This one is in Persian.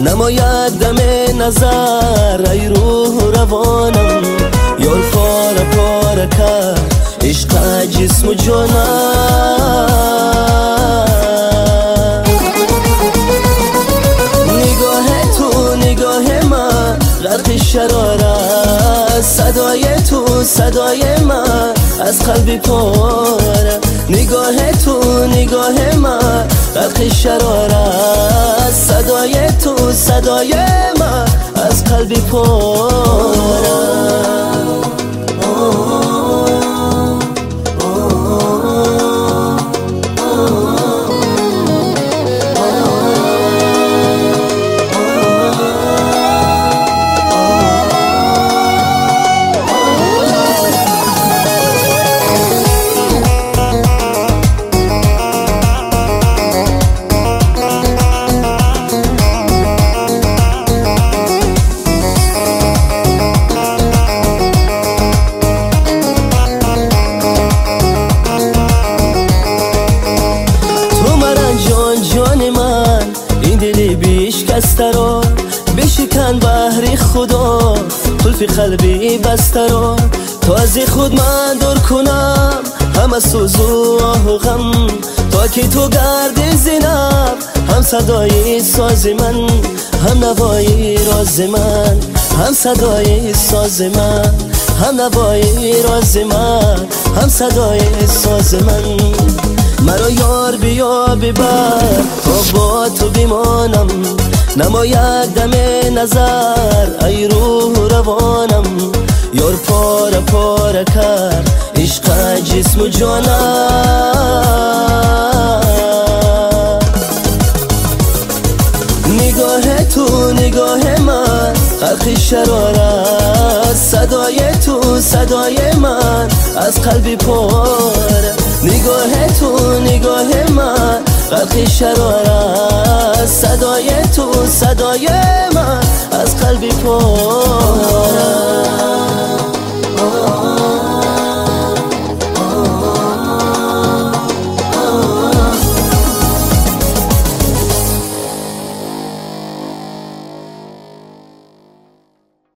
نماید دم نظر ای روح و روانم، یار پاره پاره کرد عشق جسم و جانم. نگاه تو نگاه من غرق شرارت، صدای تو صدای من از قلبی پاره. نگاه تو نگاه من غرق شرارت، صدای تو صدای من از قلبی پاره. بسته رو بشکن بحری خدا، قلف قلبی بسته رو تا از خود من دور کنم همه سوز و آه و غم. تا که تو گردی زینب هم صدای ساز من، هم نوای راز من، هم صدای ساز من، هم نوای راز من، هم صدای ساز من. مرا یار بیا ببر تا با تو بمانم، نماید دم نظر ای روح و روانم، یار پاره پاره کرد عشق جسم و جانم. نگاه تو نگاه من غرق شرارت، صدای تو صدای من از قلبی پاره. نگاه تو نگاه من غرق شرارت، صدای تو صدای من از قلبی پاره.